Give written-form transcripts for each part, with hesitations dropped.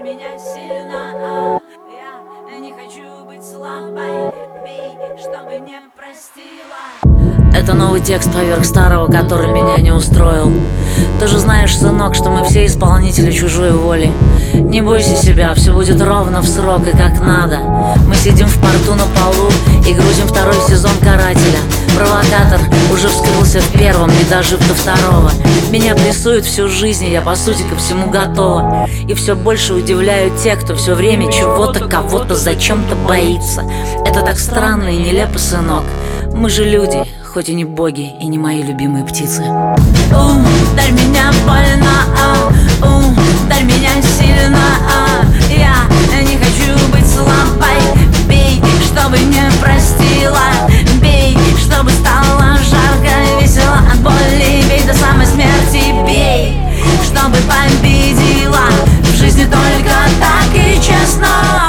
ударь меня сильно, я не хочу быть слабой, бей, чтобы не простила. Это новый текст поверх старого, который меня не устроил. Ты же знаешь, сынок, что мы все исполнители чужой воли. Не бойся себя, все будет ровно в срок и как надо. Мы сидим в порту на полу и грузим второй сезон «Карателя». Провокатор уже вскрылся в первом, не дожив до второго. Меня прессуют всю жизнь, и я по сути ко всему готова. И все больше удивляют те, кто все время чего-то, кого-то, зачем-то боится. Это так странно и нелепо, сынок. Мы же люди, хоть и не боги, и не мои любимые птицы. Ударь меня больно, ударь меня сильно, я не хочу быть слабой, бей, чтобы не простила, бей, чтобы стало жарко, весело от боли, бей до самой смерти, бей, чтобы победила, в жизни только так и честно.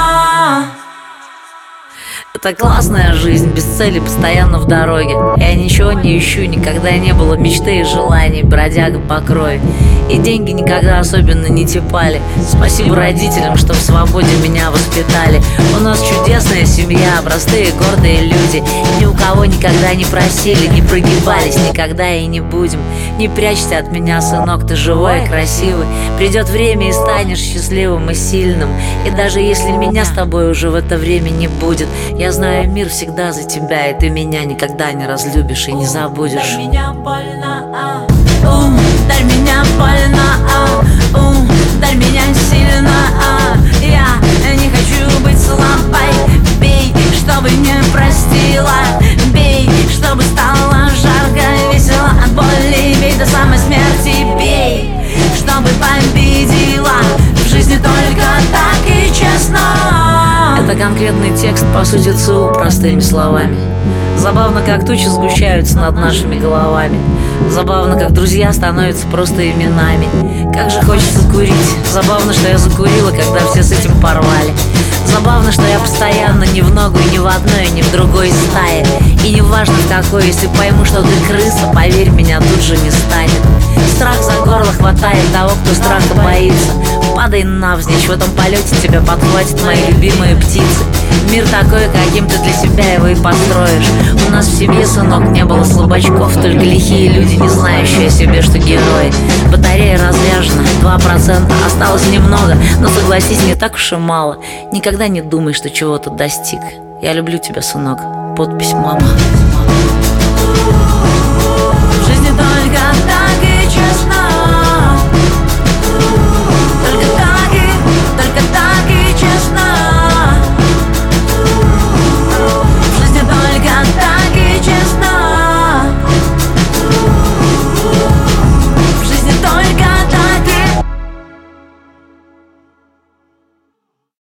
Это классная жизнь, без цели, постоянно в дороге. Я ничего не ищу, никогда не было мечты и желаний, бродяга по крови. И деньги никогда особенно не тепали. Спасибо родителям, что в свободе меня воспитали. У нас чудесная семья, простые гордые люди. Ни у кого никогда не просили, не прогибались, никогда и не будем. Не прячься от меня, сынок, ты живой и красивый. Придет время и станешь счастливым и сильным. И даже если меня с тобой уже в это время не будет, я знаю, мир всегда за тебя, и ты меня никогда не разлюбишь и не забудешь. Ударь меня больно, ударь меня больно, ударь меня сильно, я не хочу быть слабой, бей, чтобы не простила, бей, чтобы стало жарко, весело от боли, бей до самой смерти, бей, чтобы победила, в жизни только так и честно. Это конкретный текст по сути ЦУ, простыми словами. Забавно, как тучи сгущаются над нашими головами. Забавно, как друзья становятся просто именами. Как же хочется курить. Забавно, что я закурила, когда все с этим порвали. Забавно, что я постоянно ни в ногу, и ни в одной, и ни в другой стае. И не важно в какой, если пойму, что ты крыса, поверь, меня тут же не станет. Страх за горло хватает того, кто страха боится. Падай навзничь, в этом полете тебя подхватят мои любимые птицы. Мир такой, каким ты для себя его и построишь. У нас в семье, сынок, не было слабачков, только лихие люди, не знающие о себе, что герои. Батарея разряжена, 2%, осталось немного, но согласись, не так уж и мало. Никогда не думай, что чего-то достиг. Я люблю тебя, сынок. Подпись «Мама».